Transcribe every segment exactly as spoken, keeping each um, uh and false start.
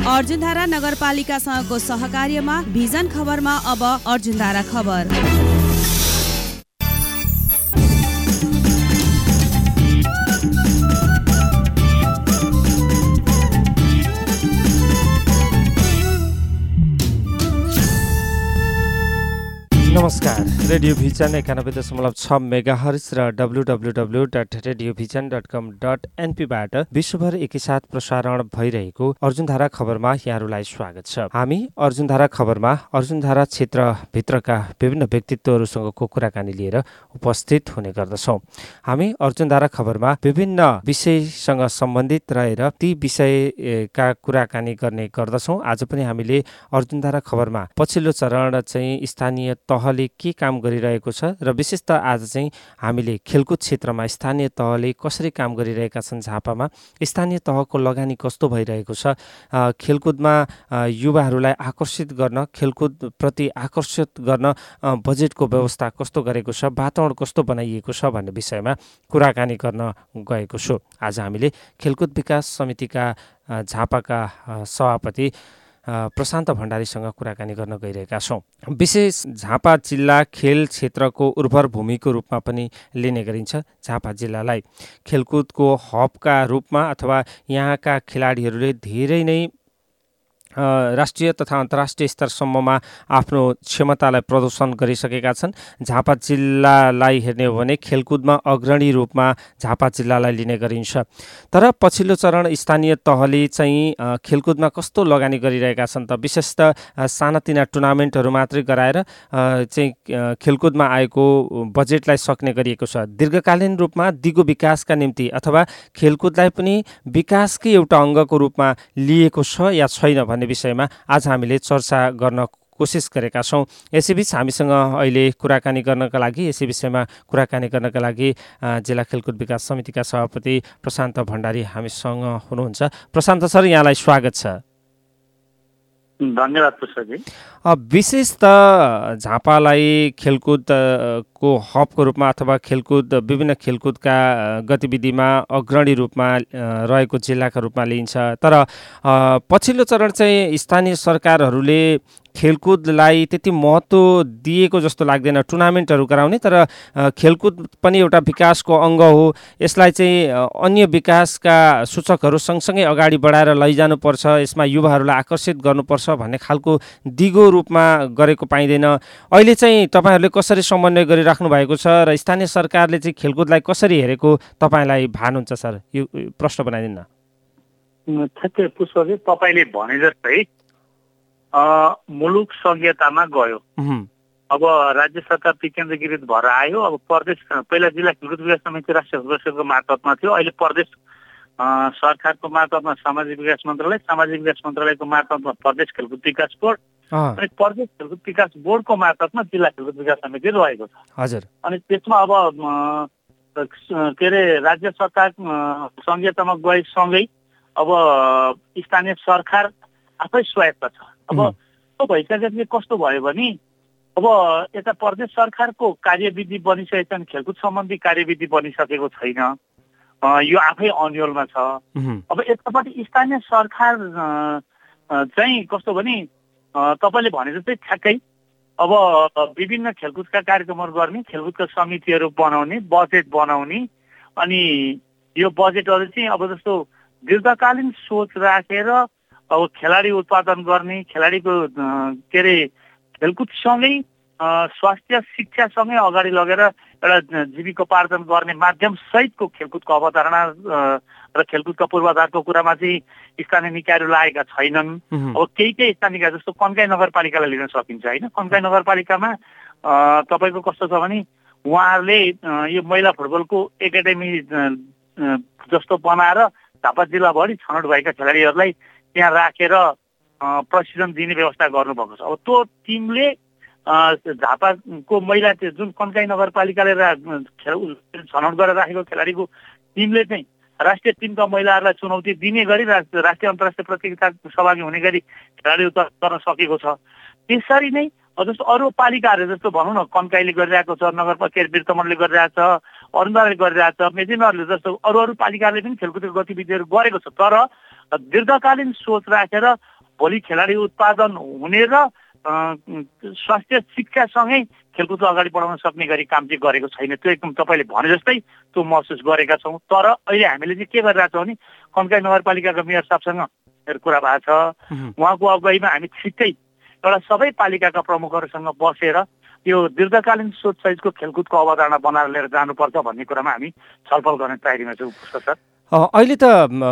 अर्जुनधारा नगरपालिकासँगको सहकार्यमा भिजन खबरमा अब अर्जुनधारा खबर। नमस्कार, रेडियो भिजन एकानब्बे दशमलव छ मेगा हर्ज र W W W dot radio vision dot com dot एनपीबाट विश्वभर एकैसाथ प्रसारण भइरहेको अर्जुनधारा खबरमा यहाँहरूलाई स्वागत छ। हामी अर्जुनधारा खबरमा अर्जुनधारा क्षेत्रभित्रका विभिन्न व्यक्तित्वहरूसँगको कुराकानी लिएर उपस्थित हुने गर्दछौँ। हामी अर्जुनधारा खबरमा विभिन्न विषयसँग सम्बन्धित रहेर ती विषयका कुराकानी गर्ने गर्दछौँ। आज पनि हामीले अर्जुनधारा खबरमा पछिल्लो चरण चाहिँ स्थानीय तह के काम गरिरहेको छ र विशेषतः आज चाहिँ हामीले खेलकुद क्षेत्रमा स्थानीय तहले कसरी काम गरिरहेका छन्, झापामा स्थानीय तहको लगानी कस्तो भइरहेको छ, खेलकुदमा युवाहरूलाई आकर्षित गर्न, खेलकुद प्रति आकर्षित गर्न बजेटको व्यवस्था कस्तो गरेको छ, वातावरण कस्तो बनाइएको छ भन्ने विषयमा कुराकानी गर्न गएको छु। आज हामीले खेलकुद विकास समितिका झापाका सभापति प्रशान्त भण्डारीसँग कुराकानी गर्न गइरहेका छौँ। विशेष झापा जिल्ला खेल क्षेत्रको उर्वर भूमिको रूपमा पनि लिने गरिन्छ। झापा जिल्लालाई खेलकुदको हबका रूपमा अथवा यहाँका खेलाडीहरूले धेरै नै राष्ट्रिय तथा अन्तर्राष्ट्रिय स्तरसम्ममा आफ्नो क्षमतालाई प्रदर्शन गरिसकेका छन्। झापा जिल्लालाई हेर्ने हो भने खेलकुदमा अग्रणी रूपमा झापा जिल्लालाई लिने गरिन्छ। तर पछिल्लो चरण स्थानीय तहले चाहिँ खेलकुदमा कस्तो लगानी गरिरहेका छन् त विशेषतः सानातिना टुर्नामेन्टहरू मात्रै गराएर चाहिँ खेलकुदमा आएको बजेटलाई सक्ने गरिएको छ। दीर्घकालीन रूपमा दिगो विकासका निम्ति अथवा खेलकुदलाई पनि विकासकै एउटा अङ्गको रूपमा लिएको छ या छैन भन्ने विषयमा आज हामीले चर्चा गर्न कोसिस गरेका छौँ। यसैबीच हामीसँग अहिले कुराकानी गर्नका लागि यसै विषयमा कुराकानी गर्नका लागि जिल्ला खेलकुद विकास समितिका सभापति प्रशान्त भण्डारी हामीसँग हुनुहुन्छ। प्रशान्त सर, यहाँलाई स्वागत छ। धन्यवाद पुष्पजी। विशेष त झापालाई खेलकुदको हबको रूपमा अथवा खेलकुद विभिन्न खेलकुदका गतिविधिमा अग्रणी रूपमा रहेको जिल्लाका रूपमा लिइन्छ। तर पछिल्लो चरण चाहिँ स्थानीय सरकारहरूले खेलकुदलाई त्यति महत्त्व दिएको जस्तो लाग्दैन। टुर्नामेन्टहरू गराउने, तर खेलकुद पनि एउटा विकासको अङ्ग हो, यसलाई चाहिँ अन्य विकासका सूचकहरू सँगसँगै अगाडि बढाएर लैजानुपर्छ, यसमा युवाहरूलाई आकर्षित गर्नुपर्छ भन्ने खालको दिगो रूपमा गरेको पाइँदैन। अहिले चाहिँ तपाईँहरूले कसरी समन्वय गरिराख्नु भएको छ र स्थानीय सरकारले चाहिँ खेलकुदलाई कसरी हेरेको तपाईँलाई भान हुन्छ सर? यो प्रश्न बनाइदिनु न। ठ्याक्कै पुष्पजी, तपाईँले भने जस्तै मुलुक संहितामा गयो। अब राज्य सरकार विकेन्द्रीकृत भएर आयो। अब प्रदेश पहिला जिल्ला खेलकुद विकास समिति राष्ट्रिय सदस्यको मार्फतमा थियो, अहिले प्रदेश सरकारको मार्फतमा सामाजिक विकास मन्त्रालय, सामाजिक विकास मन्त्रालयको मार्फतमा प्रदेश खेलकुद विकास बोर्ड अनि प्रदेश खेलकुद विकास बोर्डको मार्फतमा जिल्ला खेलकुद विकास समिति रहेको छ। हजुर। अनि त्यसमा अब के अरे राज्य सरकार संहितामा गएसँगै अब स्थानीय सरकार आफै स्वायत्त छ। अब त्यो भइसकेपछि कस्तो भयो भने अब यता प्रदेश सरकारको कार्यविधि बनिसकेको छ, खेलकुद सम्बन्धी कार्यविधि बनिसकेको छैन, यो आफै अन्यलमा छ। अब यतापट्टि स्थानीय सरकार चाहिँ कस्तो भने तपाईँले भने जस्तै ठ्याक्कै अब विभिन्न खेलकुदका कार्यक्रमहरू गर्ने, खेलकुदका समितिहरू बनाउने, बजेट बनाउने, अनि यो बजेटहरू चाहिँ अब जस्तो दीर्घकालीन सोच राखेर अब खेलाडी उत्पादन गर्ने, खेलाडीको के अरे खेलकुदसँगै स्वास्थ्य शिक्षासँगै अगाडि लगेर एउटा जीविकोपार्जन गर्ने माध्यम सहितको खेलकुदको अवधारणा र खेलकुदका पूर्वाधारको कुरामा चाहिँ स्थानीय निकायहरू लागेका छैनन्। अब केही केही स्थानीय निकाय जस्तो कन्काई नगरपालिकालाई लिन सकिन्छ होइन। कन्काई नगरपालिकामा तपाईँको कस्तो छ भने उहाँहरूले यो महिला फुटबलको एकाडेमी जस्तो बनाएर झापा जिल्लाभरि छनौट भएका खेलाडीहरूलाई त्यहाँ राखेर प्रशिक्षण दिने व्यवस्था गर्नुभएको छ। अब त्यो टिमले झापाको महिला जुन कन्काई नगरपालिकाले छनौट गरेर राखेको खेलाडीको टिमले चाहिँ राष्ट्रिय टिमका महिलाहरूलाई चुनौती दिने गरी राष्ट्रिय अन्तर्राष्ट्रिय प्रतियोगिता सहभागी हुने गरी खेलाडी उत्पादन गर्न सकेको छ। त्यसरी नै जस्तो अरू पालिकाहरू जस्तो भनौँ न कन्काईले गरिरहेको छ, नगरपालिका बिर्तमनले गरिरहेको छ, अरुणाले गरिरहेको छ, मेदिनहरूले जस्तो अरू अरू पालिकाले पनि खेलकुदको गतिविधिहरू गरेको छ। तर दीर्घकालीन सोच राखेर भोलि खेलाडी उत्पादन हुने र स्वास्थ्य शिक्षासँगै खेलकुदलाई अगाडि बढाउन सक्ने गरी काम चाहिँ गरेको छैन। त्यो एकदम तपाईँले भने जस्तै त्यो महसुस गरेका छौँ। तर अहिले हामीले चाहिँ के गरिरहेको छौँ भने कन्काई नगरपालिकाको मेयर साहबसँग मेरो कुरा भएको छ। उहाँको अगुवाईमा हामी छिट्टै एउटा सबै पालिकाका प्रमुखहरूसँग बसेर यो दीर्घकालीन सोच सहितको खेलकुदको अवधारणा बनाएर लिएर जानुपर्छ भन्ने कुरामा हामी छलफल गर्ने तयारीमा छौँ पुष्प सर। अहिले त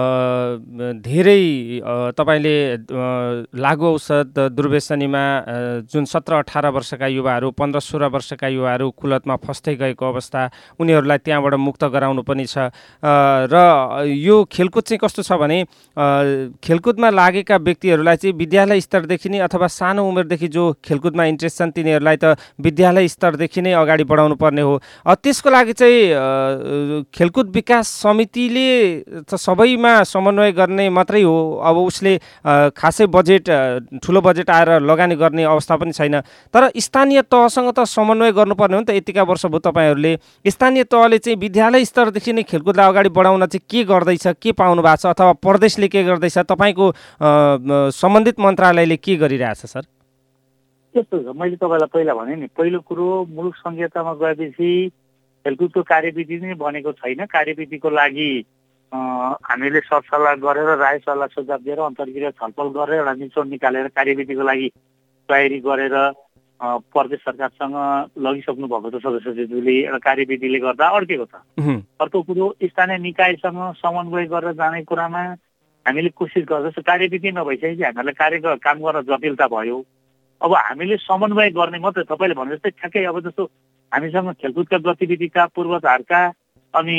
धेरै तपाईँले लागु औषध दुर्व्यसनीमा जुन सत्र अठार वर्षका युवाहरू पन्ध्र सोह्र वर्षका युवाहरू कुलतमा फस्दै गएको अवस्था उनीहरूलाई त्यहाँबाट मुक्त गराउनु पनि छ र यो खेलकुद चाहिँ कस्तो छ भने खेलकुदमा लागेका व्यक्तिहरूलाई चाहिँ विद्यालय स्तरदेखि नै अथवा सानो उमेरदेखि जो खेलकुदमा इन्ट्रेस्ट छन् तिनीहरूलाई त विद्यालय स्तरदेखि नै अगाडि बढाउनु पर्ने हो। त्यसको लागि चाहिँ खेलकुद विकास समितिले त सबैमा समन्वय गर्ने मात्रै हो। अब उसले खासै बजेट ठुलो बजेट आएर लगानी गर्ने अवस्था पनि छैन। तर स्थानीय तहसँग त समन्वय गर्नुपर्ने हो नि त। यतिका वर्ष भयो तपाईँहरूले स्थानीय तहले चाहिँ विद्यालय स्तरदेखि नै खेलकुदलाई अगाडि बढाउन चाहिँ के गर्दैछ, के पाउनु भएको छ अथवा प्रदेशले के गर्दैछ, तपाईँको सम्बन्धित मन्त्रालयले के गरिरहेछ सर? त्यस्तो छ, मैले तपाईँलाई पहिला भने नि पहिलो कुरो मुलुक संहितामा गएपछि खेलकुदको कार्यविधि नै बनेको छैन। कार्यविधिको लागि हामीले सरसल्लाह गरेर राय सल्लाह सुझाव दिएर अन्तर्क्रिया छलफल गरेर एउटा निचोड निकालेर कार्यविधिको लागि तयारी गरेर प्रदेश सरकारसँग लगिसक्नु भएको छ सदस्यज्यूले। एउटा कार्यविधिले गर्दा अड्केको छ। अर्को कुरो स्थानीय निकायसँग समन्वय गरेर जाने कुरामा हामीले कोसिस गर्दैछौँ। कार्यविधि नभइसकेपछि हामीहरूलाई कार्य काम गर्न जटिलता भयो। अब हामीले समन्वय गर्ने मात्रै तपाईँले भने जस्तै ठ्याक्कै अब जस्तो हामीसँग खेलकुदका गतिविधिका पूर्वाधारका अनि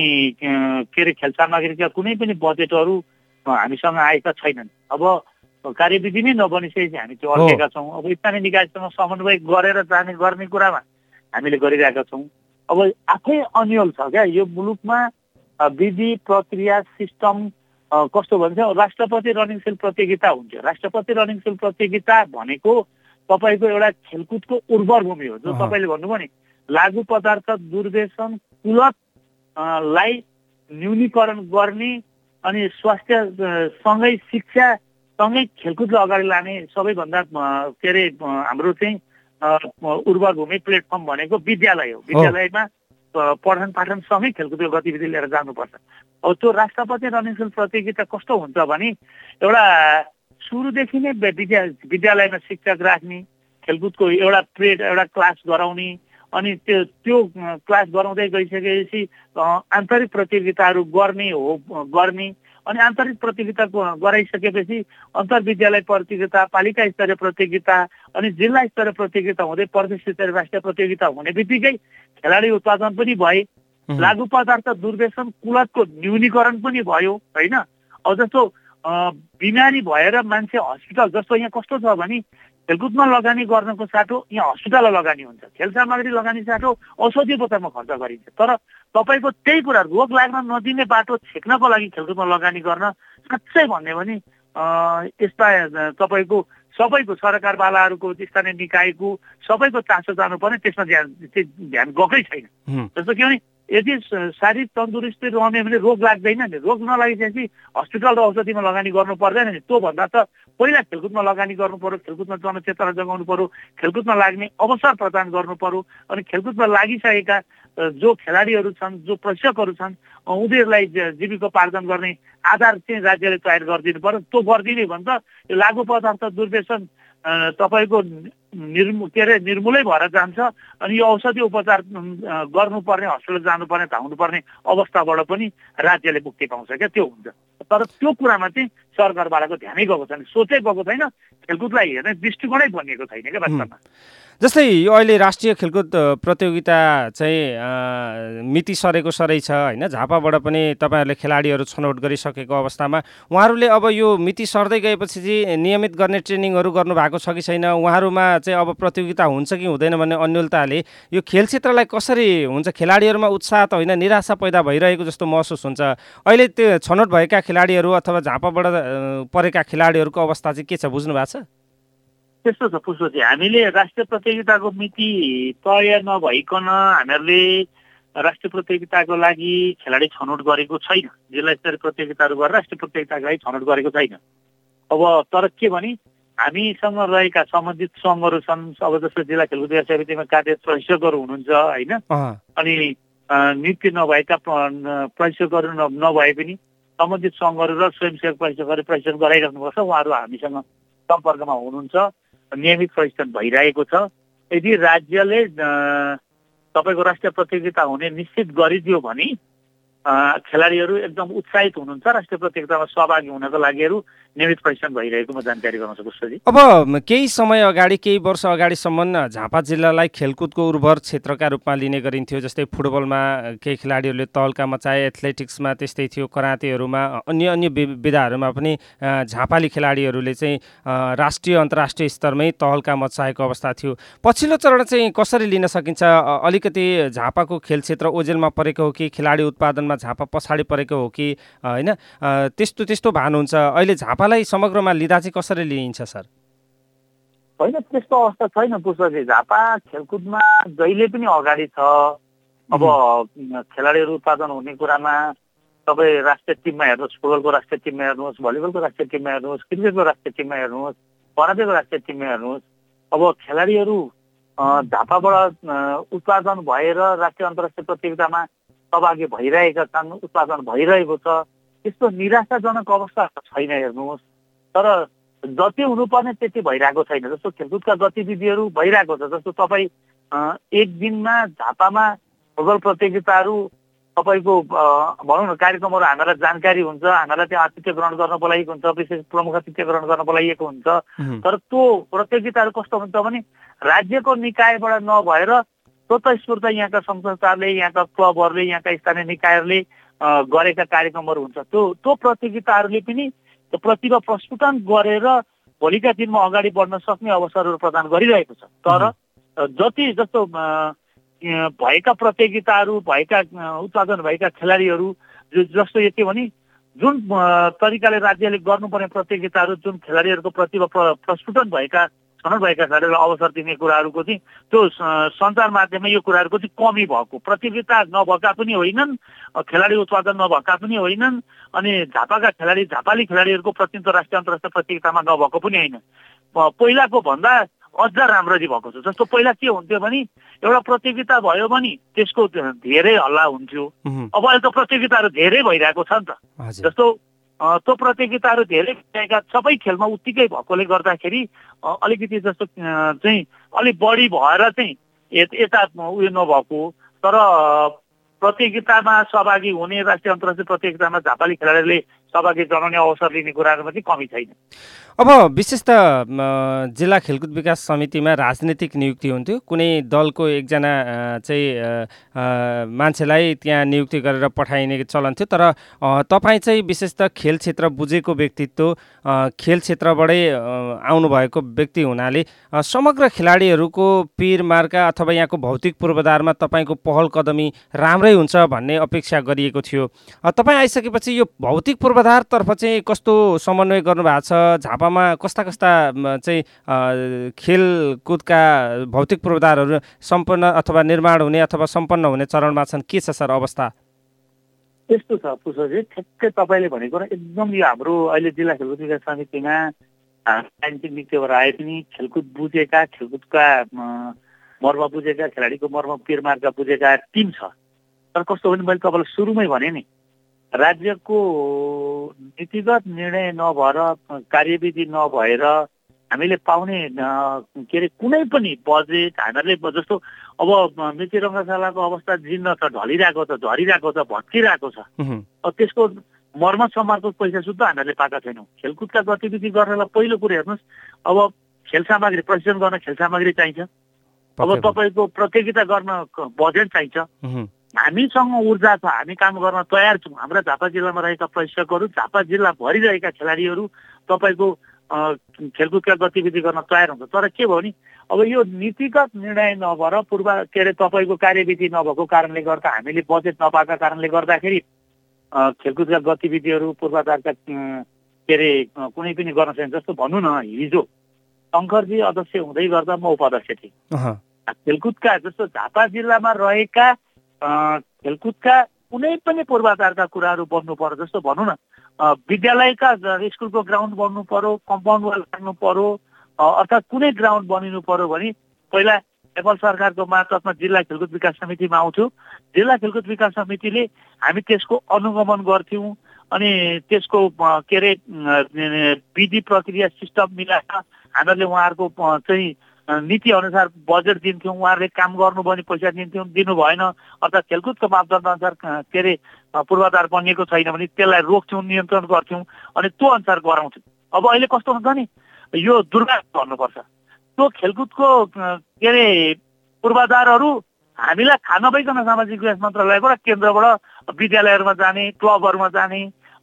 के अरे खेल सामग्रीका कुनै पनि बजेटहरू हामीसँग आएका छैनन्। अब कार्यविधि नै नबनिसकेपछि हामी त्यो अड्केका छौँ। अब स्थानीय निकायसँग समन्वय गरेर जाने गर्ने कुरामा हामीले गरिरहेका छौँ। अब आफै अन्यल छ क्या यो मुलुकमा विधि प्रक्रिया सिस्टम कस्तो भन्छ। राष्ट्रपति रनिङ सिल प्रतियोगिता हुन्थ्यो। राष्ट्रपति रनिङ सिल प्रतियोगिता भनेको तपाईँको एउटा खेलकुदको उर्वर भूमि हो। जो तपाईँले भन्नुभयो नि लागु पदार्थ दुर्व्यसन कुलत लाई न्यूनीकरण गर्ने अनि स्वास्थ्य सँगै शिक्षा सँगै खेलकुदलाई अगाडि लाने सबैभन्दा के अरे हाम्रो चाहिँ उर्वर भूमि प्लेटफर्म भनेको विद्यालय हो। विद्यालयमा पठन पाठन सँगै खेलकुदको गतिविधि लिएर जानुपर्छ। अब त्यो राष्ट्रपति रनिङ सिल प्रतियोगिता कस्तो हुन्छ भने एउटा सुरुदेखि नै विद्या विद्यालयमा शिक्षक राख्ने खेलकुदको एउटा पिरियड एउटा क्लास गराउने अनि त्यो त्यो क्लास गराउँदै गइसकेपछि आन्तरिक प्रतियोगिताहरू गर्ने हो गर्ने अनि आन्तरिक प्रतियोगिता गराइसकेपछि अन्तर्विद्यालय प्रतियोगिता पालिका स्तरीय प्रतियोगिता अनि जिल्ला स्तरीय प्रतियोगिता हुँदै प्रदेश स्तरीय राष्ट्रिय प्रतियोगिता हुने बित्तिकै खेलाडी उत्पादन पनि भए। लागु पदार्थ दुर्व्यसन कुलतको न्यूनीकरण पनि भयो होइन। अब जस्तो बिमारी भएर मान्छे हस्पिटल जस्तो यहाँ कस्तो छ भने खेलकुदमा लगानी गर्नको साटो यहाँ हस्पिटलमा लगानी हुन्छ। खेल सामग्री लगानी साटो औषधि उपचारमा खर्च गरिन्छ। तर तपाईँको त्यही कुरा रोग लाग्न नदिने बाटो छेक्नको लागि खेलकुदमा लगानी गर्न साँच्चै भन्यो भने यस्ता तपाईँको सबैको सरकारवालाहरूको स्थानीय निकायको सबैको चासो जानुपर्ने त्यसमा ध्यान ध्यान गएकै छैन। जस्तो के भने यदि शारीरिक तन्दुरुस्ती रहने भने रोग लाग्दैन नि। रोग नलागिसकेपछि हस्पिटल र औषधिमा लगानी गर्नु पर्दैन नि। त्योभन्दा त पहिला खेलकुदमा लगानी गर्नु पर्यो, खेलकुदमा जनचेतना जगाउनु पर्यो, खेलकुदमा लाग्ने अवसर प्रदान गर्नु पर्यो। अनि खेलकुदमा लागिसकेका जो खेलाडीहरू छन् जो प्रशिक्षकहरू छन् उनीहरूलाई जीविकोपार्जन गर्ने आधार चाहिँ राज्यले तयार गरिदिनु पर्यो। त्यो गरिदिने भने त यो लागु पदार्थ दुर्व्यसन तपाईँको निर्मू के अरे निर्मूलै भएर जान्छ। अनि यो औषधि उपचार गर्नुपर्ने हस्पिटल जानुपर्ने धाउनुपर्ने अवस्थाबाट पनि राज्यले मुक्ति पाउँछ क्या त्यो हुन्छ। तर त्यो कुरामा चाहिँ सरकारवालाको ध्यानै गएको छैन, सोचै गएको छैन, खेलकुदलाई हेर्ने दृष्टिकोणै बनिएको छैन क्या वास्तवमा। जस्तै यो अहिले राष्ट्रिय खेलकुद प्रतियोगिता चाहिँ मिति सरेको सरै छ होइन। झापाबाट पनि तपाईँहरूले खेलाडीहरू छनौट गरिसकेको अवस्थामा उहाँहरूले अब यो मिति सर्दै गएपछि चाहिँ नियमित गर्ने ट्रेनिङहरू गर्नुभएको छ कि छैन, उहाँहरूमा चाहिँ अब प्रतियोगिता हुन्छ कि हुँदैन भन्ने अन्यलताले यो खेल क्षेत्रलाई कसरी हुन्छ, खेलाडीहरूमा उत्साह त होइन निराशा पैदा भइरहेको जस्तो महसुस हुन्छ। अहिले त्यो छनौट भएका खेलाडीहरू अथवा झापाबाट परेका खेलाडीहरूको अवस्था चाहिँ के छ बुझ्नु भएको छ? त्यस्तो छ पुष्पजी, हामीले राष्ट्रिय प्रतियोगिताको मिति तय नभइकन हामीहरूले राष्ट्रिय प्रतियोगिताको लागि खेलाडी छनौट गरेको छैन। जिल्ला स्तरीय प्रतियोगिताहरू गरेर राष्ट्रिय प्रतियोगिताको लागि छनौट गरेको छैन। अब तर के भने हामीसँग रहेका सम्बन्धित सङ्घहरू छन्। अब जस्तो जिल्ला खेलकुद विकास समितिमा कार्यरत प्रशिक्षकहरू हुनुहुन्छ होइन, अनि नियुक्ति नभएका प्रशिक्षकहरू नभए पनि सम्बन्धित सङ्घहरू र स्वयंसेवक प्रशिक्षकहरू प्रशिक्षण गराइराख्नुपर्छ। उहाँहरू हामीसँग सम्पर्कमा हुनुहुन्छ, नियमित प्रशिक्षण भइरहेको छ। यदि राज्यले तपाईँको राष्ट्रिय प्रतियोगिता हुने निश्चित गरिदियो भने खेलाडीहरू एकदम उत्साहित हुनुहुन्छ राष्ट्रिय प्रतियोगितामा सहभागी हुनको लागिहरू नियमित प्रशिक्षण भइरहेको म जानकारी गराउन सक्छु जी। अब केही समय अगाडि केही वर्ष अगाडिसम्म झापा जिल्लालाई खेलकुदको उर्वर क्षेत्रका रूपमा लिने गरिन्थ्यो। जस्तै फुटबलमा केही खेलाडीहरूले तहल्का मचाए, एथलेटिक्समा त्यस्तै थियो, करातेहरूमा अन्य अन्य विधाहरूमा पनि झापाली खेलाडीहरूले चाहिँ राष्ट्रिय अन्तर्राष्ट्रिय स्तरमै तहल्का मचाएको अवस्था थियो। पछिल्लो चरण चाहिँ कसरी लिन सकिन्छ? अलिकति झापाको खेल क्षेत्र ओजेलमा परेको हो कि खेलाडी उत्पादनमा झापा पछाडि परेको हो कि होइन, त्यस्तो त्यस्तो भान हुन्छ। अहिले झापालाई समग्रमा लिँदा चाहिँ कसरी लिइन्छ सर? होइन, त्यस्तो अवस्था छैन पुष्पजी। झापा खेलकुदमा जहिले पनि अगाडि छ। अब खेलाडीहरू उत्पादन हुने कुरामा तपाईँ राष्ट्रिय टिममा हेर्नुहोस्, फुटबलको राष्ट्रिय टिममा हेर्नुहोस्, भलिबलको राष्ट्रिय टिममा हेर्नुहोस्, क्रिकेटको राष्ट्रिय टिममा हेर्नुहोस्, करातेको राष्ट्रिय टिममा हेर्नुहोस्। अब खेलाडीहरू झापाबाट उत्पादन भएर राष्ट्रिय अन्तर्राष्ट्रिय प्रतियोगितामा सहभागी भइरहेका छन्, उत्पादन भइरहेको छ। त्यस्तो निराशाजनक अवस्था छैन हेर्नुहोस्। तर जति हुनुपर्ने त्यति भइरहेको छैन। जस्तो खेलकुदका गतिविधिहरू भइरहेको छ। जस्तो तपाईँ एक दिनमा झापामा फुटबल प्रतियोगिताहरू तपाईँको भनौँ न कार्यक्रमहरू हामीलाई जानकारी हुन्छ, हामीलाई त्यहाँ आतिथ्य ग्रहण गर्न बोलाइएको हुन्छ, विशेष प्रमुख आतिथ्य ग्रहण गर्न बोलाइएको हुन्छ। तर त्यो प्रतियोगिताहरू कस्तो हुन्छ भने राज्यको निकायबाट नभएर स्वतस्फूर्त यहाँका संस्थाहरूले, यहाँका क्लबहरूले, यहाँका स्थानीय निकायहरूले गरेका कार्यक्रमहरू हुन्छ। त्यो त्यो प्रतियोगिताहरूले पनि त्यो प्रतिभा प्रस्फुटन गरेर भोलिका दिनमा अगाडि बढ्न सक्ने अवसरहरू प्रदान गरिरहेको छ। तर जति जस्तो भएका प्रतियोगिताहरू, भएका उत्पादन भएका खेलाडीहरू जस्तो यति भने जुन तरिकाले राज्यले गर्नुपर्ने प्रतियोगिताहरू, जुन खेलाडीहरूको प्रतिभा प्रस्फुटन भएका छनौट भएका खेलाडीहरूलाई अवसर दिने कुराहरूको चाहिँ त्यो सञ्चार माध्यममा यो कुराहरूको चाहिँ कमी भएको, प्रतियोगिता नभएका पनि होइनन्, खेलाडी उत्पादन नभएका पनि होइनन्, अनि झापाका खेलाडी झापाली खेलाडीहरूको प्रतिनिधित्व राष्ट्रिय अन्तर्राष्ट्रिय प्रतियोगितामा नभएको पनि होइन। पहिलाको भन्दा अझ राम्ररी भएको छ। जस्तो पहिला के हुन्थ्यो भने एउटा प्रतियोगिता भयो भने त्यसको धेरै हल्ला हुन्थ्यो। अब अहिले त प्रतियोगिताहरू धेरै भइरहेको छ नि त। जस्तो त्यो प्रतियोगिताहरू धेरै भएका सबै खेलमा उत्तिकै भएकोले गर्दाखेरि अलिकति जस्तो चाहिँ अलिक बढी भएर चाहिँ यता उयो नभएको। तर प्रतियोगितामा सहभागी हुने, राष्ट्रिय अन्तर्राष्ट्रिय प्रतियोगितामा झापाली खेलाडीले सहभागी गराउने अवसर लिने कुराहरूमा चाहिँ कमी छैन। अब विशेष त जिल्ला खेलकुद विकास समितिमा राजनीतिक नियुक्ति हुन्थ्यो। कुनै दलको एकजना चाहिँ मान्छेलाई त्यहाँ नियुक्ति गरेर पठाइने चलन थियो। तर तपाईँ चाहिँ विशेष त खेल क्षेत्र बुझेको व्यक्तित्व, खेल क्षेत्रबाटै आउनुभएको व्यक्ति हुनाले समग्र खेलाडीहरूको पिर मार्का अथवा यहाँको भौतिक पूर्वाधारमा तपाईँको पहल कदमी राम्रै हुन्छ भन्ने अपेक्षा गरिएको थियो। तपाईँ आइसकेपछि यो भौतिक पूर्वाधारतर्फ चाहिँ कस्तो समन्वय गर्नुभएको छ? झापामा कस्ता कस्ता चाहिँ खेलकुदका भौतिक पूर्वाधारहरू सम्पन्न अथवा निर्माण हुने अथवा सम्पन्न हुने चरणमा छन्? के छ सर अवस्था? त्यस्तो छ पुष्पजी, ठ्याक्कै तपाईँले भनेको एकदम यो हाम्रो अहिले जिल्ला खेलकुद विकास समितिमा राजनीतिक नियुक्तिबाट आए पनि खेलकुद बुझेका, खेलकुदका मर्म बुझेका, खेलाडीको मर्म पिरमार्का बुझेका टिम छ। तर कस्तो भने मैले तपाईँलाई सुरुमै भने नि, राज्यको नीतिगत निर्णय नभएर, कार्यविधि नभएर हामीले पाउने के अरे कुनै पनि बजेट हामीहरूले जस्तो अब मेची रङ्गशालाको अवस्था जीर्ण छ, ढलिरहेको छ, झरिरहेको छ, भत्किरहेको छ। अब त्यसको मर्मत समारको पैसा सुद्धा हामीहरूले पाएका छैनौँ। खेलकुदका गतिविधि गर्नलाई पहिलो कुरो हेर्नुहोस्, अब खेल सामग्री प्रशिक्षण गर्न खेल सामग्री चाहिन्छ। अब तपाईँको प्रतियोगिता गर्न बजेट चाहिन्छ। हामीसँग ऊर्जा छ, हामी काम गर्न तयार छौँ। हाम्रा झापा जिल्लामा रहेका प्रशिक्षकहरू, झापा जिल्लाभरि रहेका खेलाडीहरू तपाईँको खेलकुदका गतिविधि गर्न तयार हुन्छ। तर के भयो भने अब यो नीतिगत निर्णय नभएर, पूर्व के अरे तपाईँको कार्यविधि नभएको कारणले गर्दा, हामीले बजेट नपाएका कारणले गर्दाखेरि खेलकुदका गतिविधिहरू पूर्वाधारका के अरे कुनै पनि गर्न सकिन्छ। जस्तो भनौँ न, हिजो शङ्करजी अध्यक्ष हुँदै गर्दा म उपाध्यक्ष थिएँ। खेलकुदका जस्तो झापा जिल्लामा रहेका खेलकुदका कुनै पनि पूर्वाधारका कुराहरू बन्नु पर्यो। जस्तो भनौँ न, विद्यालयका स्कुलको ग्राउन्ड बन्नु पर्यो, कम्पाउन्ड वाल लाग्नु पर्यो, अर्थात् कुनै ग्राउन्ड बनिनु पर्यो भने पहिला नेपाल सरकारको मातहतमा जिल्ला खेलकुद विकास समितिमा आउँथ्यो। जिल्ला खेलकुद विकास समितिले हामी त्यसको अनुगमन गर्थ्यौँ अनि त्यसको के अरे विधि प्रक्रिया सिस्टम मिलाएर हामीहरूले उहाँहरूको चाहिँ नीति अनुसार बजेट दिन्थ्यौँ। उहाँहरूले काम गर्नु भने पैसा दिन्थ्यौँ, दिनु भएन अर्थात् खेलकुदको मापदण्ड अनुसार के अरे पूर्वाधार बनिएको छैन भने त्यसलाई रोक्थ्यौँ, नियन्त्रण गर्थ्यौँ अनि त्यो अनुसार गराउँथ्यौँ। अब अहिले कस्तो हुन्छ नि, यो दुर्भाग्य भन्नुपर्छ, त्यो खेलकुदको के अरे पूर्वाधारहरू हामीलाई थाहा नभइकन सामाजिक विकास मन्त्रालयबाट केन्द्रबाट विद्यालयहरूमा जाने, क्लबहरूमा जाने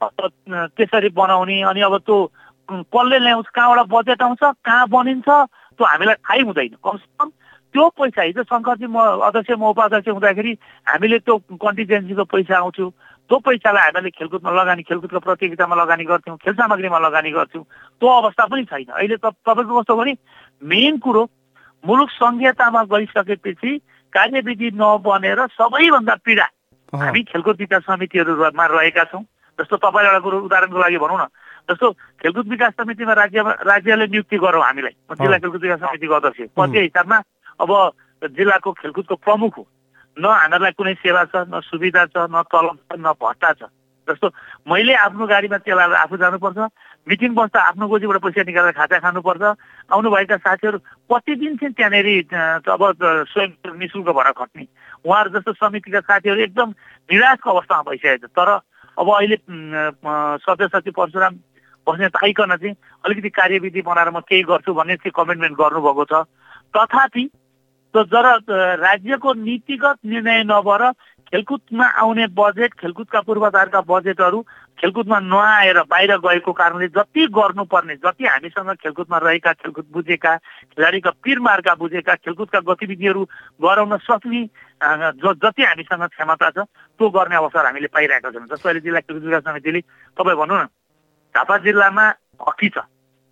त्यसरी बनाउने अनि अब त्यो कसले ल्याउँछ, कहाँबाट बजेट आउँछ, कहाँ बनिन्छ त्यो हामीलाई थाहै हुँदैन। कमसेकम त्यो पैसा हिजो शङ्करजी म अध्यक्ष म उपाध्यक्ष हुँदाखेरि हामीले त्यो कन्टिजेन्सीको पैसा आउँथ्यो, त्यो पैसालाई हामीले खेलकुदमा लगानी, खेलकुदको प्रतियोगितामा लगानी गर्थ्यौँ, खेल सामग्रीमा लगानी गर्थ्यौँ। त्यो अवस्था पनि छैन अहिले। त तपाईँको कस्तो भने मेन कुरो मुलुक सङ्घीयतामा गइसकेपछि कार्यविधि नबनेर सबैभन्दा पीडा हामी खेलकुद विकास समितिहरूमा रहेका छौँ। जस्तो तपाईँलाई एउटा कुरो उदाहरणको लागि भनौँ न, जस्तो खेलकुद विकास समितिमा राज्यमा राज्यले नियुक्ति गरौँ हामीलाई, जिल्ला खेलकुद विकास समितिको अध्यक्ष, त्यो हिसाबमा अब जिल्लाको खेलकुदको प्रमुख हो, न हामीहरूलाई कुनै सेवा छ, न सुविधा छ, न तलब छ, न भत्ता छ। जस्तो मैले आफ्नो गाडीमा तेल हालेर आफू जानुपर्छ, मिटिङ बस्दा आफ्नो गोजीबाट पैसा निकालेर खाता खानुपर्छ। आउनुभएका साथीहरू प्रतिदिन चाहिँ त्यहाँनिर अब स्वयं निःशुल्क भएर खट्ने, उहाँहरू जस्तो समितिका साथीहरू एकदम निराशको अवस्थामा भइसकेको छ। तर अब अहिले सत्य सचिव परशुराम बस्नेत आइकन चाहिँ अलिकति कार्यविधि बनाएर म केही गर्छु भन्ने चाहिँ कमिटमेन्ट गर्नुभएको छ। तथापि जरा राज्यको नीतिगत निर्णय नभएर खेलकुदमा आउने बजेट, खेलकुदका पूर्वाधारका बजेटहरू खेलकुदमा नआएर बाहिर गएको कारणले जति गर्नुपर्ने, जति हामीसँग खेलकुदमा रहेका, खेलकुद बुझेका, खेलाडीका पिरमार्का बुझेका, खेलकुदका गतिविधिहरू गराउन सक्ने जति हामीसँग क्षमता छ त्यो गर्ने अवसर हामीले पाइरहेका छौँ। जस्तो अहिले जिल्ला खेलकुद विकास समितिले तपाईँ भनौँ न, झापा जिल्लामा हकी छ,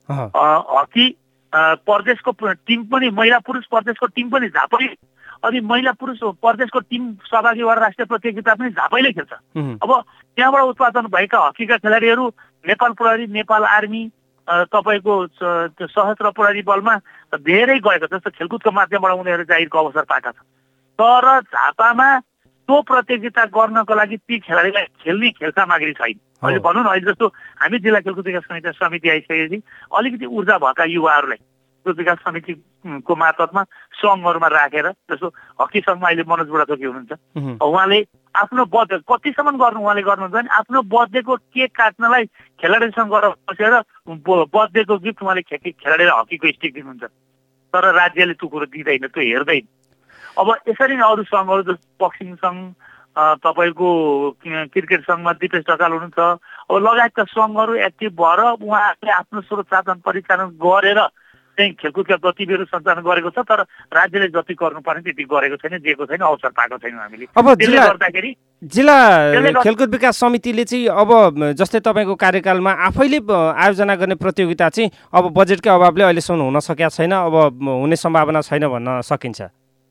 हकी प्रदेशको टिम पनि, महिला पुरुष प्रदेशको टिम पनि झापै, अनि महिला पुरुष प्रदेशको टिम सहभागी भएर राष्ट्रिय प्रतियोगिता पनि झापैले खेल्छ। अब त्यहाँबाट उत्पादन भएका हकीका खेलाडीहरू नेपाल प्रहरी, नेपाल आर्मी, तपाईँको सशस्त्र प्रहरी बलमा धेरै गएको, जस्तो खेलकुदको माध्यमबाट उनीहरू जाहिरको अवसर पाएका छन्। तर झापामा त्यो प्रतियोगिता गर्नको लागि ती खेलाडीलाई खेल्ने खेल सामग्री छैन। अहिले भनौँ न, अहिले जस्तो हामी जिल्ला खेलकुद विकास समिति समिति आइसकेपछि अलिकति ऊर्जा भएका युवाहरूलाई खेलकुद विकास समितिको मार्फतमा सङ्घहरूमा राखेर, जस्तो हकी सङ्घमा अहिले मनोज बुढाथोकी हुनुहुन्छ, उहाँले आफ्नो बर्थडे कतिसम्म गर्नु उहाँले गर्नुहुन्छ भने आफ्नो बर्थडेको केक काट्नलाई खेलाडीसँग गएर बसेर बर्थडेको गिफ्ट उहाँले खेलाडीलाई हकीको स्टिक दिनुहुन्छ। तर राज्यले त्यो कुरो दिँदैन, त्यो हेर्दैन। अब यसरी नै अरू सङ्घहरू जस्तो बक्सिङ सङ्घ, तपाईँको क्रिकेट सङ्घमा दिपेश ढकाल हुनुहुन्छ, अब लगायतका सङ्घहरू एक्टिभ भएर उहाँहरूले आफ्नो स्रोत साधन परिचालन गरेर चाहिँ खेलकुदका गतिविधिहरू सञ्चालन गरेको छ। तर राज्यले जति गर्नुपर्ने त्यति गरेको छैन, दिएको छैन, अवसर पाएको छैन हामीले। अब जिल्ला जिल्ला खेलकुद विकास समितिले चाहिँ अब जस्तै तपाईँको कार्यकालमा आफैले आयोजना गर्ने प्रतियोगिता चाहिँ अब बजेटकै अभावले अहिलेसम्म हुन सकेका छैन, अब हुने सम्भावना छैन भन्न सकिन्छ?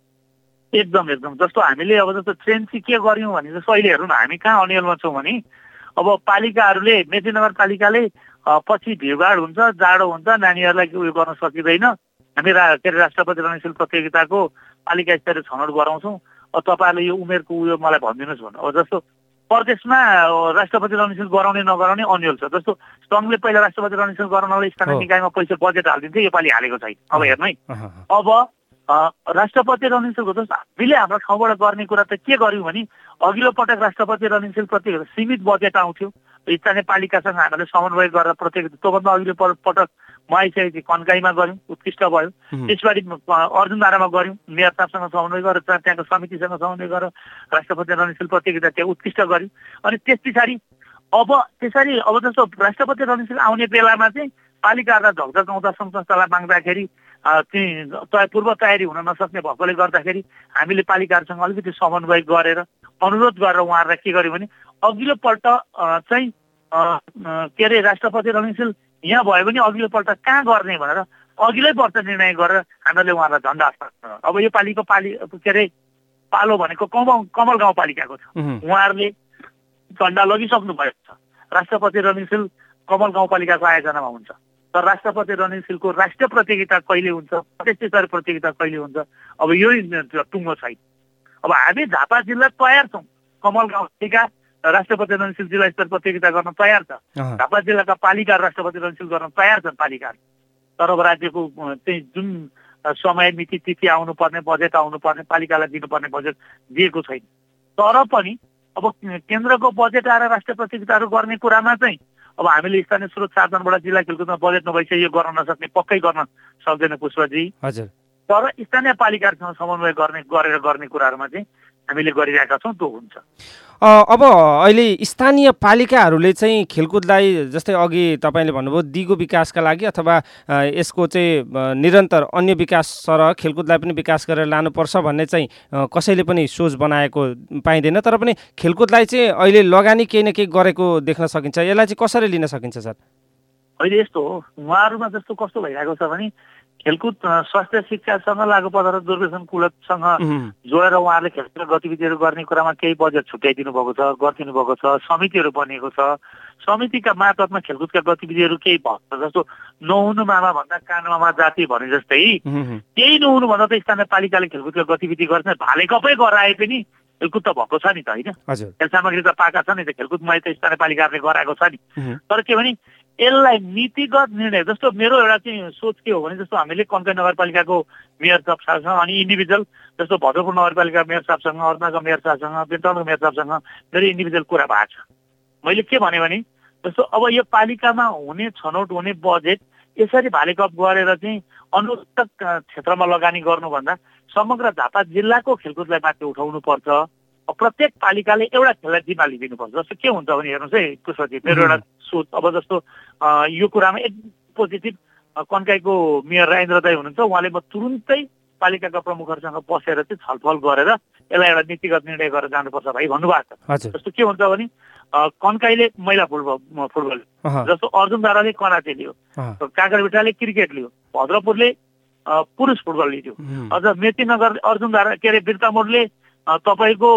एकदम एकदम जस्तो हामीले अब जस्तो ट्रेन चाहिँ के गर्यौँ भने जस्तो अहिले हेर्नु न, हामी कहाँ अनियलमा छौँ भने अब पालिकाहरूले, मेची नगरपालिकाले पछि भिडभाड हुन्छ, जाडो हुन्छ, नानीहरूलाई उयो गर्न सकिँदैन, हामी रा के अरे राष्ट्रपति रणनीतिशील प्रतियोगिताको पालिका स्तरीय छनौट गराउँछौँ। अब तपाईँहरूले यो उमेरको उयो मलाई भनिदिनुहोस् भन्नु। अब जस्तो प्रदेशमा राष्ट्रपति रणनीतिशील गराउने नगराउने अन्यल छ। जस्तो सङ्घले पहिला राष्ट्रपति रणनीतिशील गराउनलाई स्थानीय निकायमा पैसा बजेट हालिदिन्थ्यो, योपालि हालेको छैन। अब हेर्नु है, अब राष्ट्रपति रणनीतिशीलको जस्तो हामीले हाम्रो ठाउँबाट गर्ने कुरा त के गर्यौँ भने अघिल्लो पटक राष्ट्रपति रणनीतिशील प्रतियोगिता सीमित बजेट आउँथ्यो, स्थानीय पालिकासँग हामीले समन्वय गरेर प्रतियोगिता, त्योभन्दा अघिल्लो पटक म आइसकेपछि कन्काईमा गऱ्यौँ, उत्कृष्ट भयो। त्यसबारे अर्जुनधारामा गऱ्यौँ, मेयर साहबसँग समन्वय गरेर, त्यहाँको समितिसँग समन्वय गरेर राष्ट्रपति रणनीतिशील प्रतियोगिता त्यहाँ उत्कृष्ट गऱ्यौँ। अनि त्यस पछाडि अब त्यसरी अब जस्तो राष्ट्रपति रणनीतिशील आउने बेलामा चाहिँ पालिकाहरूलाई झकझकाउँदा सङ्घ संस्थालाई माग्दाखेरि चाहिँ तय पूर्व तयारी हुन नसक्ने भएकोले गर्दाखेरि हामीले पालिकाहरूसँग अलिकति समन्वय गरेर अनुरोध गरेर उहाँहरूलाई के गर्यौँ भने अघिल्लो पल्ट चाहिँ के अरे राष्ट्रपति रणनीतिशील यहाँ भयो भने अघिल्लो पल्ट कहाँ गर्ने भनेर अघिल्लै वर्ष निर्णय गरेर हामीहरूले उहाँहरूलाई झन्डा हस्तान्तरण। अब यो पालिको पालि के अरे पालो भनेको कमल कमल गाउँपालिकाको छ, उहाँहरूले झन्डा लगिसक्नु भएको छ। राष्ट्रपति रणनीतिशील कमल गाउँपालिकाको आयोजनामा हुन्छ। तर राष्ट्रपति रणनीतिको राष्ट्रिय प्रतियोगिता कहिले हुन्छ, प्रदेश स्तरीय प्रतियोगिता कहिले हुन्छ, अब यो टुङ्गो छैन। अब हामी झापा जिल्ला तयार छौँ, कमल गाउँका राष्ट्रपति रणनीति जिल्ला स्तरीय प्रतियोगिता गर्न तयार छ, झापा जिल्लाका पालिका राष्ट्रपति रणनीति गर्न तयार छन् पालिका। तर अब राज्यको चाहिँ जुन समय मिति तिथि आउनुपर्ने, बजेट आउनुपर्ने, पालिकालाई दिनुपर्ने बजेट दिएको छैन। तर पनि अब केन्द्रको बजेट आएर राष्ट्रिय प्रतियोगिताहरू गर्ने कुरामा चाहिँ अब हामीले स्थानीय स्रोत साधनबाट जिल्ला खेलकुदमा बजेट नभइसक्यो, यो गर्न नसक्ने, पक्कै गर्न सक्दैन पुष्पजी। हजुर। तर स्थानीय पालिकाहरूसँग समन्वय गर्ने गरेर गर्ने कुराहरूमा चाहिँ हामीले गरिरहेका छौँ, त्यो हुन्छ। अब अहिले स्थानीय पालिकाहरूले चाहिँ खेलकुदलाई जस्तै अघि तपाईँले भन्नुभयो दिगो विकासका लागि अथवा यसको चाहिँ निरन्तर अन्य विकास सरह खेलकुदलाई पनि विकास गरेर लानुपर्छ भन्ने चाहिँ कसैले पनि सोच बनाएको पाइँदैन। तर पनि खेलकुदलाई चाहिँ अहिले लगानी केही न केही गरेको देख्न सकिन्छ। यसलाई चाहिँ कसरी लिन सकिन्छ सर? अहिले यस्तो हो, उहाँहरूमा जस्तो कस्तो भइरहेको छ भने खेलकुद स्वास्थ्य शिक्षासँग लागु पदार्थ दुर्व्यसन कुलतसँग जोडेर उहाँहरूले खेलकुद गतिविधिहरू गर्ने कुरामा केही बजेट छुट्याइदिनु भएको छ, गरिदिनु भएको छ, समितिहरू बनिएको छ। समितिका मार्फतमा खेलकुदका गतिविधिहरू केही भन्छ, जस्तो नहुनु मामा भन्दा कानुमा जाति भने जस्तै केही नहुनु भन्दा त स्थानीय पालिकाले खेलकुदका गतिविधि गर्छ। भाले कपै गराए पनि खेलकुद त भएको छ नि त, होइन? खेल सामग्री त पाएका छ नि त, खेलकुदमा त स्थानीय पालिकाहरूले गराएको छ नि। तर के भने यसलाई नीतिगत निर्णय, जस्तो मेरो एउटा चाहिँ सोच के हो भने जस्तो हामीले कन्काई नगरपालिकाको मेयर साहबसँग अनि इन्डिभिजुअल जस्तो भद्रपुर नगरपालिका मेयर साहबसँग, अर्नाको मेयर साहबसँग, बेतनको मेयर साहबसँग मेरो इन्डिभिजुअल कुरा भएको छ। मैले के भने भने जस्तो अब यो पालिकामा हुने छनौट हुने बजेट यसरी भालेकप गरेर चाहिँ अनुत्तक क्षेत्रमा लगानी गर्नुभन्दा समग्र झापा जिल्लाको खेलकुदलाई माथि उठाउनु पर्छ। प्रत्येक पालिकाले एउटा खेललाई जिम्मा लिदिनुपर्छ। जस्तो के हुन्छ भने हेर्नुहोस् है पुष्पजी, मेरो एउटा सोच अब जस्तो यो कुरामा एक पोजिटिभ कन्काईको मेयर राजेन्द्र दाई हुनुहुन्छ, उहाँले म तुरुन्तै पालिकाका प्रमुखहरूसँग बसेर चाहिँ छलफल गरेर यसलाई एउटा नीतिगत निर्णय गरेर जानुपर्छ भाइ भन्नुभएको छ। जस्तो के हुन्छ भने कन्काईले महिला फुटबल फुटबल जस्तो अर्जुनधाराले कराटे लियो, काँकरबिटाले क्रिकेट लियो, भद्रपुरले पुरुष फुटबल लियो, अझ मेचीनगर अर्जुनधारा के अरे बिर्तामोडले तपाईँको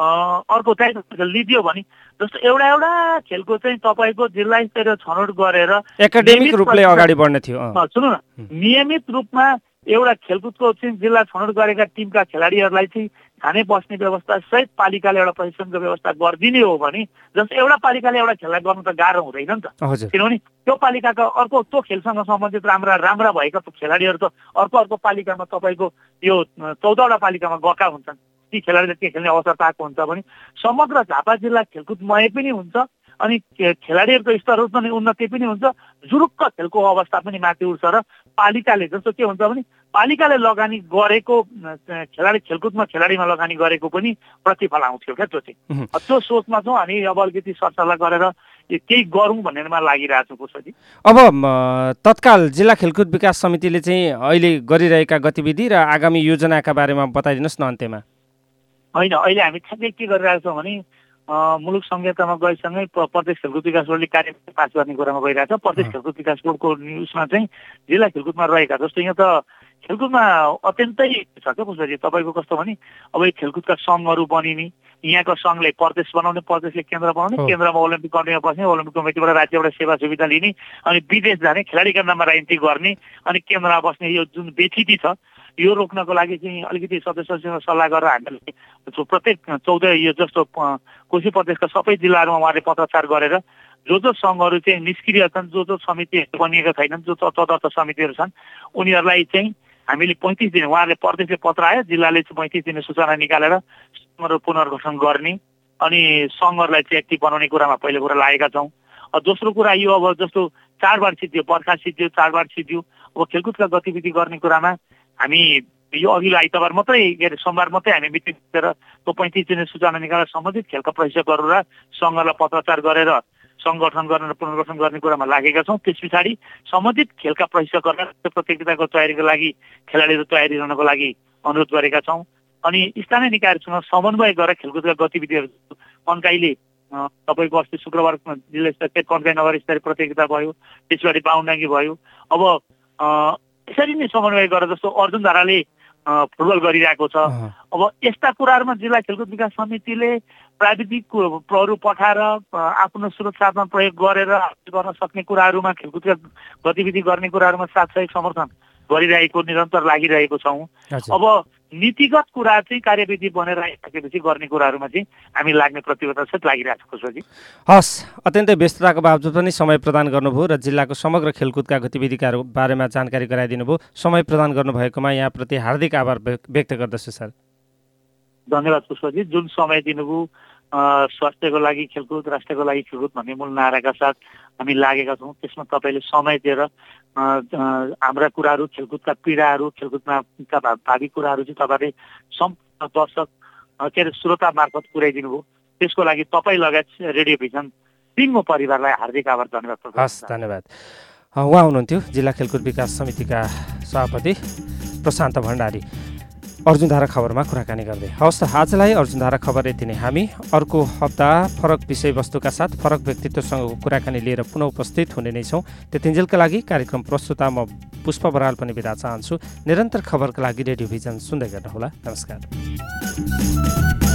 अर्को चाहिँ लिदियो भने जस्तो एउटा एउटा खेलको चाहिँ तपाईँको जिल्ला स्तरीय छनौट गरेर एकाडेमिक रूपले अगाडि बढ्ने थियो। सुन्नु न, नियमित रूपमा एउटा खेलकुदको चाहिँ जिल्ला छनौट गरेका टिमका खेलाडीहरूलाई चाहिँ खाने बस्ने व्यवस्था सहित पालिकाले एउटा प्रशिक्षणको व्यवस्था गरिदिने हो भने जस्तो एउटा पालिकाले एउटा खेललाई गर्नु त गाह्रो हुँदैन नि त। किनभने त्यो पालिकाका अर्को त्यो खेलसँग सम्बन्धित राम्रा राम्रा भएका खेलाडीहरू त अर्को अर्को पालिकामा तपाईँको यो चौधवटा पालिकामा गएका हुन्छन्, ती खेलाडीले के खेल्ने अवसर पाएको हुन्छ भने समग्र झापा जिल्ला खेलकुदमय पनि हुन्छ अनि खेलाडीहरूको स्तर पनि उन्नति पनि हुन्छ, जुरुक्क खेलको अवस्था पनि माथि उठ्छ र पालिकाले जस्तो के हुन्छ भने पालिकाले लगानी गरेको खेलाडी खेलकुदमा खेलाडीमा लगानी गरेको पनि प्रतिफल आउँथ्यो क्या। त्यो चाहिँ त्यो सोचमा छौँ हामी, अब अलिकति सरसल्लाह गरेर केही गरौँ भन्नेमा लागिरहेको छु पुष्पजी। अब तत्काल जिल्ला खेलकुद विकास समितिले चाहिँ अहिले गरिरहेका गतिविधि र आगामी योजनाका बारेमा बताइदिनुहोस् न अन्त्यमा। होइन, अहिले हामी ठ्याक्कै के गरिरहेको छौँ भने मुलुक संहितामा गएसँगै प्रदेश खेलकुद विकास बोर्डले कार्य पास गर्ने कुरामा गइरहेको छ। प्रदेश खेलकुद विकास बोर्डको न्युजमा चाहिँ जिल्ला खेलकुदमा रहेका जस्तो यहाँ त खेलकुदमा अत्यन्तै छ क्या पुष्पजी। तपाईँको कस्तो भने अब यो खेलकुदका सङ्घहरू बनिने, यहाँको सङ्घले प्रदेश बनाउने, प्रदेशले केन्द्र बनाउने, केन्द्रमा ओलम्पिक कमिटीमा बस्ने, ओलम्पिक कमिटीबाट राज्यबाट सेवा सुविधा लिने, अनि विदेश जाने, खेलाडीका नाममा राजनीति गर्ने, अनि केन्द्रमा बस्ने यो जुन बेथिति छ यो रोक्नको लागि चाहिँ अलिकति सदस्यसँग सल्लाह गरेर हामीले प्रत्येक चौध यो जस्तो कोशी प्रदेशका सबै जिल्लाहरूमा उहाँले पत्रचार गरेर जो जो सङ्घहरू चाहिँ निष्क्रिय छन्, जो जो समितिहरू बनिएका छैनन्, जो तदर्थ समितिहरू छन् उनीहरूलाई चाहिँ हामीले पैँतिस दिन, उहाँहरूले प्रदेशले पत्र आयो, जिल्लाले चाहिँ पैँतिस दिने सूचना निकालेर सङ्घहरू पुनर्गठन गर्ने अनि सङ्घहरूलाई चाहिँ एक्टिभ बनाउने कुरामा पहिलो कुरा लागेका छौँ। दोस्रो कुरा यो अब जस्तो चाडबाड सिद्धियो, बर्खा सिद्धियो, चाडबाड सिद्धियो, अब खेलकुदका गतिविधि गर्ने कुरामा हामी यो अघिल्लो आइतबार मात्रै के अरे सोमबार मात्रै हामी मिटिङ गरेर त्यो पैँतिस दिने सूचना निकालेर सम्बन्धित खेलका प्रशिक्षकहरू र सङ्घलाई पत्रचार गरेर सङ्गठन गर्न र पुनर्गठन गर्ने कुरामा लागेका छौँ। त्यस पछाडि सम्बन्धित खेलका प्रशिक्षकहरूलाई प्रतियोगिताको तयारीको लागि खेलाडीहरू तयारी रहनको लागि अनुरोध गरेका छौँ। अनि स्थानीय निकायहरूसँग समन्वय गरेर खेलकुदका गतिविधिहरू कन्काईले तपाईँको अस्ति शुक्रबार जिल्ला स्तरीय कन्काई नगर स्तरीय प्रतियोगिता भयो, त्यस पछाडि बाहुनडाङ्गी भयो। अब यसरी नै समन्वय गरेर जस्तो अर्जुनधाराले फुटबल गरिरहेको छ। अब यस्ता कुराहरूमा जिल्ला खेलकुद विकास समितिले प्राविधिक प्रहरु पठाएर आफ्नो सुरक्षात्मक प्रयोग गरेर गर्न सक्ने कुराहरूमा खेलकुदका गतिविधि गर्ने कुराहरूमा साथसाथै समर्थन गरिरहेको निरन्तर लागिरहेको छौँ। अब नीतिगत कुरा चाहिँ कार्यविधि बनेर आइसकेपछि गर्ने कुराहरूमा चाहिँ हामी लाग्ने प्रतिबद्धतासहित लागिरहेको छ। हस्, अत्यन्तै व्यस्तताको बावजुद पनि समय प्रदान गर्नुभयो र जिल्लाको समग्र खेलकुदका गतिविधिका बारेमा जानकारी गराइदिनु भयो। समय प्रदान गर्नुभएकोमा यहाँप्रति हार्दिक आभार व्यक्त गर्दछु सर। धन्यवाद पुष्पजी, जुन समय दिनुभयो स्वास्थ्यको लागि खेलकुद, राष्ट्रको लागि खेलकुद भन्ने मूल नाराका साथ हामी लागेका छौँ। त्यसमा तपाईँले समय दिएर हाम्रा कुराहरू, खेलकुदका पीडाहरू, खेलकुदमा भावी कुराहरू चाहिँ तपाईँले सम्पूर्ण दर्शक के अरे श्रोता मार्फत पुर्याइदिनु भयो। त्यसको लागि तपाईँ लगायत रेडियो भिजन टिमको परिवारलाई हार्दिक आभार, धन्यवाद। हस्, धन्यवाद। उहाँ हुनुहुन्थ्यो जिल्ला खेलकुद विकास समितिका सभापति प्रशान्त भण्डारी अर्जुनधारा खबरमा कुराकानी गर्दै। हवस्, आजलाई अर्जुनधारा खबर यति नै। हामी अर्को हप्ता फरक विषयवस्तुका साथ फरक व्यक्तित्वसँगको कुराकानी लिएर पुनः उपस्थित हुने नै छौँ। त्यतिन्जेलका लागि कार्यक्रम प्रस्तुता म पुष्प बराल पनि बिदा चाहन्छु। निरन्तर खबरका लागि रेडियो भिजन सुन्दै गर्नुहोला। नमस्कार।